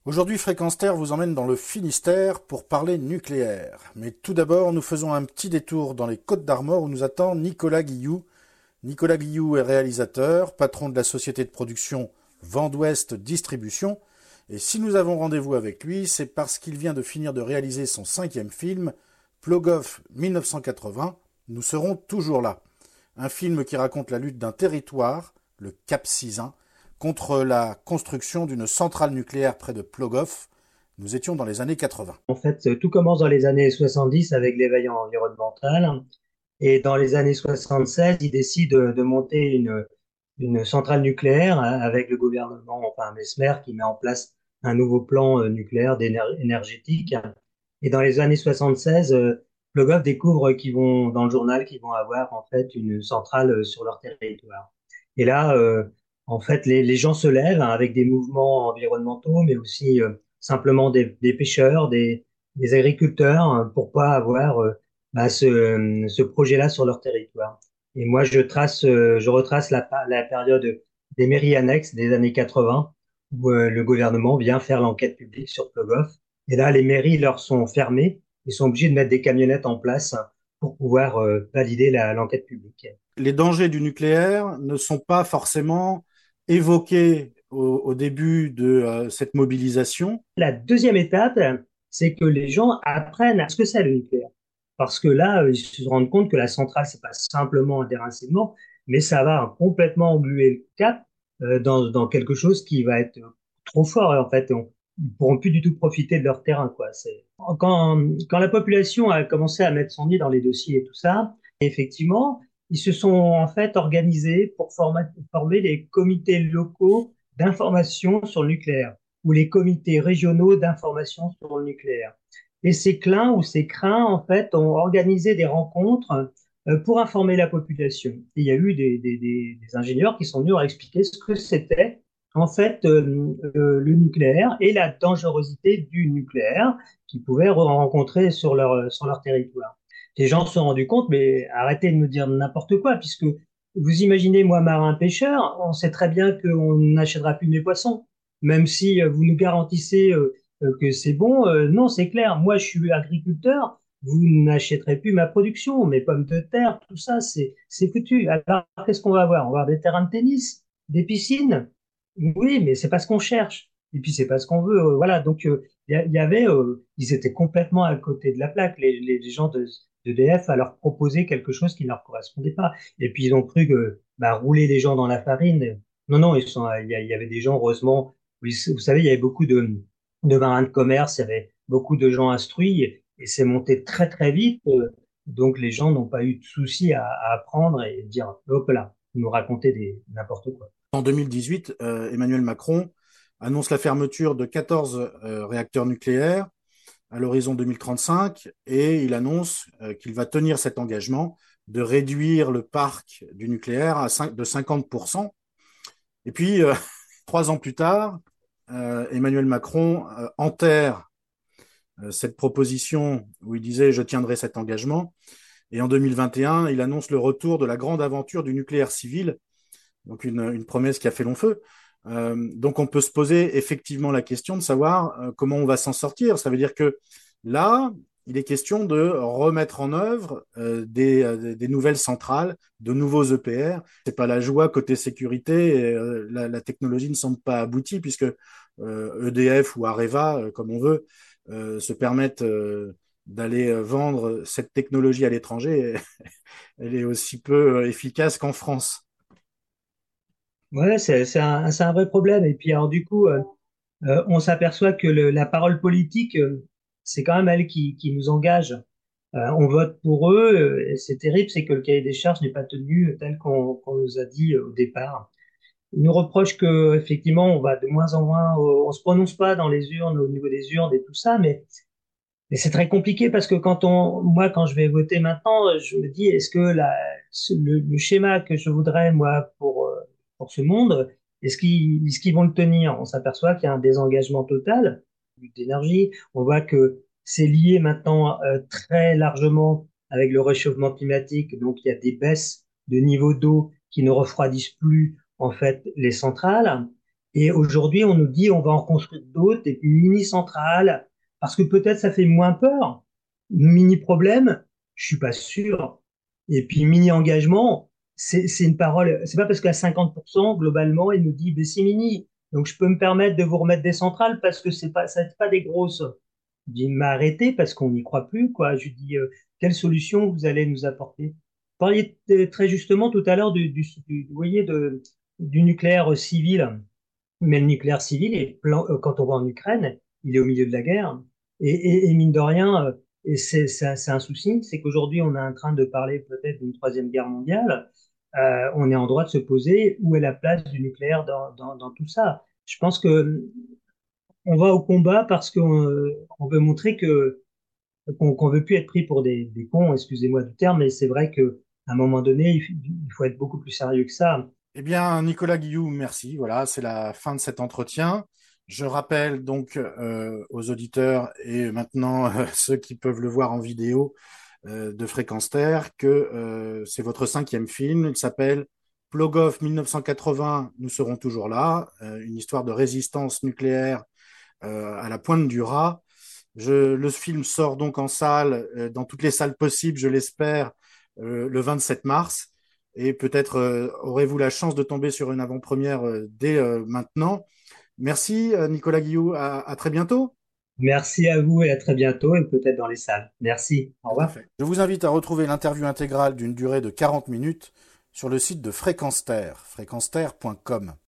Aujourd'hui, Fréquence Terre vous emmène dans le Finistère pour parler nucléaire. Mais tout d'abord, nous faisons un petit détour dans les Côtes d'Armor où nous attend Nicolas Guilloux. Nicolas Guilloux est réalisateur, patron de la société de production Vent d'Ouest Distribution. Et si nous avons rendez-vous avec lui, c'est parce qu'il vient de finir de réaliser son 5e film, Plogoff 1980. Nous serons toujours là. Un film qui raconte la lutte d'un territoire, le Cap Sizun, contre la construction d'une centrale nucléaire près de Plogoff. Nous étions dans les années 80. En fait, tout commence dans les années 70 avec l'éveil environnemental. Et dans les années 76, ils décident de monter une centrale nucléaire avec le gouvernement, enfin Mesmer, qui met en place un nouveau plan nucléaire énergétique. Et dans les années 76, Le Goff découvre qu'ils vont, dans le journal, qu'ils vont avoir en fait une centrale sur leur territoire. Et là, en fait, les gens se lèvent hein, avec des mouvements environnementaux, mais aussi simplement des pêcheurs, des agriculteurs, hein, pour pas avoir ce projet-là sur leur territoire. Et moi, je retrace la période des mairies annexes des années 80, où le gouvernement vient faire l'enquête publique sur Plogoff. Et là, les mairies leur sont fermées. Ils sont obligés de mettre des camionnettes en place pour pouvoir valider l'enquête publique. Les dangers du nucléaire ne sont pas forcément évoqués au début de cette mobilisation. La deuxième étape, c'est que les gens apprennent à ce que c'est le nucléaire. Parce que là, ils se rendent compte que la centrale, c'est pas simplement un déracinement, mais ça va complètement engluer le cap dans quelque chose qui va être trop fort. Et en fait, ils pourront plus du tout profiter de leur terrain, quoi. Quand la population a commencé à mettre son nez dans les dossiers et tout ça, effectivement, ils se sont en fait organisés pour former des comités locaux d'information sur le nucléaire ou les comités régionaux d'information sur le nucléaire. Et ces clins ou ces crins, en fait, ont organisé des rencontres pour informer la population. Et il y a eu des ingénieurs qui sont venus leur expliquer ce que c'était, en fait, le nucléaire et la dangerosité du nucléaire qu'ils pouvaient rencontrer sur leur territoire. Les gens se sont rendus compte, mais arrêtez de me dire n'importe quoi, puisque vous imaginez, moi, marin-pêcheur, on sait très bien qu'on n'achètera plus de mes poissons même si vous nous garantissez que c'est bon. Non, c'est clair. Moi, je suis agriculteur. Vous n'achèterez plus ma production, mes pommes de terre, tout ça, c'est foutu. Alors, qu'est-ce qu'on va avoir? On va avoir des terrains de tennis, des piscines. Oui, mais c'est pas ce qu'on cherche. Et puis, c'est pas ce qu'on veut. Voilà. Donc, il y avait, ils étaient complètement à côté de la plaque, les gens d'EDF, à leur proposer quelque chose qui ne leur correspondait pas. Et puis, ils ont cru que bah, rouler les gens dans la farine. Non, non, il y avait des gens, heureusement, vous savez, il y avait beaucoup de marins de commerce, il y avait beaucoup de gens instruits et c'est monté très très vite. Donc les gens n'ont pas eu de souci à apprendre et dire hop là, nous raconter n'importe quoi. En 2018, Emmanuel Macron annonce la fermeture de 14 réacteurs nucléaires à l'horizon 2035 et il annonce qu'il va tenir cet engagement de réduire le parc du nucléaire de 50%. Et puis, 3 ans plus tard, Emmanuel Macron enterre cette proposition où il disait je tiendrai cet engagement. Et en 2021, il annonce le retour de la grande aventure du nucléaire civil, donc une promesse qui a fait long feu. Donc on peut se poser effectivement la question de savoir comment on va s'en sortir. Ça veut dire que là, il est question de remettre en œuvre des nouvelles centrales, de nouveaux EPR. C'est pas la joie côté sécurité. Et, la technologie ne semble pas aboutie puisque EDF ou Areva, comme on veut, se permettent d'aller vendre cette technologie à l'étranger. Elle est aussi peu efficace qu'en France. Ouais, c'est un vrai problème. Et puis alors du coup, on s'aperçoit que la parole politique, c'est quand même elle qui nous engage. On vote pour eux. Et c'est terrible, c'est que le cahier des charges n'est pas tenu tel qu'on nous a dit au départ. Ils nous reprochent que effectivement, on va de moins en moins, on se prononce pas dans les urnes, au niveau des urnes et tout ça, mais c'est très compliqué parce que moi, quand je vais voter maintenant, je me dis, est-ce que le schéma que je voudrais, moi, pour ce monde, est-ce qu'ils vont le tenir? On s'aperçoit qu'il y a un désengagement total d'énergie. On voit que c'est lié maintenant très largement avec le réchauffement climatique. Donc, il y a des baisses de niveau d'eau qui ne refroidissent plus, en fait, les centrales. Et aujourd'hui, on nous dit on va en construire d'autres, des mini-centrales, parce que peut-être ça fait moins peur. Mini-problème, je suis pas sûr. Et puis mini-engagement, c'est une parole. C'est pas parce qu'à 50%, globalement, il nous dit ben, c'est mini. Donc je peux me permettre de vous remettre des centrales parce que c'est pas des grosses. Je dis mais arrêtez parce qu'on n'y croit plus, quoi. Je dis quelle solution vous allez nous apporter? Vous parliez très justement tout à l'heure vous voyez, du nucléaire civil. Mais le nucléaire civil, quand on va en Ukraine, il est au milieu de la guerre. Et mine de rien, et c'est un souci, c'est qu'aujourd'hui, on est en train de parler peut-être d'une troisième guerre mondiale. On est en droit de se poser où est la place du nucléaire dans tout ça. Je pense que on va au combat parce qu'on veut montrer qu'on veut plus être pris pour des cons, excusez-moi du terme, mais c'est vrai qu'à un moment donné, il faut être beaucoup plus sérieux que ça. Eh bien, Nicolas Guillou, merci. Voilà, c'est la fin de cet entretien. Je rappelle donc aux auditeurs et maintenant ceux qui peuvent le voir en vidéo de Fréquence Terre que c'est votre cinquième film. Il s'appelle Plogoff 1980, nous serons toujours là, une histoire de résistance nucléaire à la pointe du Raz. Le film sort donc en salle, dans toutes les salles possibles, je l'espère, le 27 mars. Et peut-être aurez-vous la chance de tomber sur une avant-première dès maintenant. Merci, Nicolas Guillou. À très bientôt. Merci à vous et à très bientôt et peut-être dans les salles. Merci. Au Tout à revoir. fait. Je vous invite à retrouver l'interview intégrale d'une durée de 40 minutes sur le site de Fréquence Terre, fréquenceterre.com.